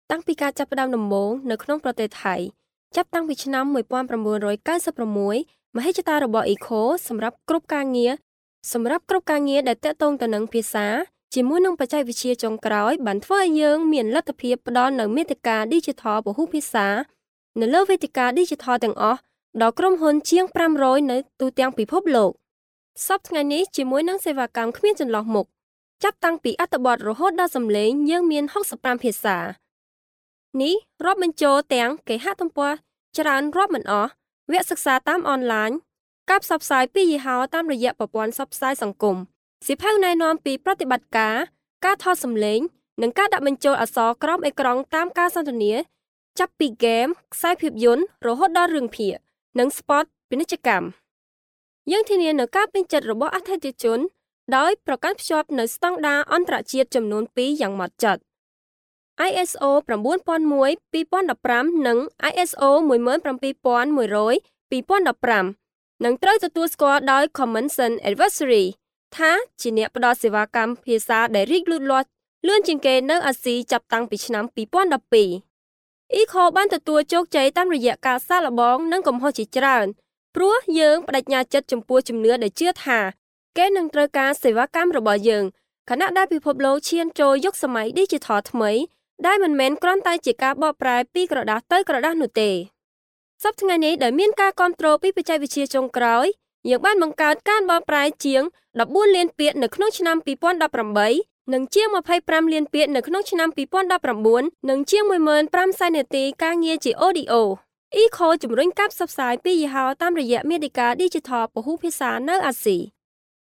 តាំងពីការចាប់ផ្ដើមដំបូងនៅក្នុងប្រទេសថៃចាប់តាំងពីឆ្នាំ1996 មហិច្ឆតារបស់ ECHO សម្រាប់គ្រប់ការងារដែលទាក់ទងទៅនឹងភាសាជាមួយនឹងបច្ចេកវិទ្យាចុងក្រោយបានធ្វើឲ្យយើងមានលទ្ធភាពផ្ដល់នូវមាតិកា Digital ពហុភាសានៅលើវេទិកា Digital ទាំងអស់ដល់ក្រុមហ៊ុនជាង500នៅទូទាំងពិភពលោកសប្តាហ៍ថ្ងៃនេះជាមួយនឹងសេវាកម្មគ្មានចន្លោះមុខចាប់តាំងពីអត្ថបទរហូតដល់សំឡេងយើងមាន65ភាសានេះរាប់បញ្ចូលទាំងគេហទំព័រច្រើនរាប់មិនអស់វគ្គសិក្សាតាមអនឡាញការផ្សព្វផ្សាយពីយីហោតាមរយៈប្រព័ន្ធផ្សព្វផ្សាយសង្គមសៀវភៅណែនាំពីប្រតិបត្តិការថតសំឡេងនិងការដាក់បញ្ចូលអក្សរក្រោមអេក្រង់តាមការសន្ទនាចាប់ពីហ្គេមខ្សែភាពយន្តរហូតដល់រឿងភាគនិងស្ប៉ុតពាណិជ្ជកម្មយើងធានានូវការពេញចិត្តរបស់អតិថិជនដោយប្រកាន់ខ្ជាប់នូវស្តង់ដារអន្តរជាតិចំនួន2យ៉ាងម៉ត់ចត់ ISO 9001 2015 និង ISO 17100 2015 នឹងត្រូវទទួលស្គាល់ដោយ Common Sense Advisory ថាជាអ្នកផ្ដល់សេវាកម្មភាសាដែលរីកលូតលាស់លឿនជាងគេនៅអាស៊ីចាប់តាំងពីឆ្នាំ2012 ECHO បានទទួលជោគជ័យតាមរយៈការសាកល្បងនិងកំហុសជាច្រើនព្រោះយើងបដិញ្ញាចិត្តចំពោះជំនឿដែលជឿថាគេនឹងត្រូវការសេវាកម្មរបស់យើងខណៈដែលពិភពលោកឈានចូលយុគសម័យ Digital ថ្មីដែលមិនមែនគ្រាន់តែជាការបកប្រែពីក្រដាសទៅក្រដាសនោះទេសប្តាហ៍ថ្ងៃនេះដែលមានការគ្រប់គ្រងពីបច្ចេកវិទ្យាចុងក្រោយយើងបានបង្កើតការបកប្រែជាង14លានពាក្យនៅក្នុងឆ្នាំ2018និងជាង25លានពាក្យនៅក្នុងឆ្នាំ2019និងជាង 15,000 នាទីការងារជា Audio ECHO ជំរុញការផ្សព្វផ្សាយពីយីហោតាមរយៈមាតិកា Digital ពហុភាសានៅអាស៊ី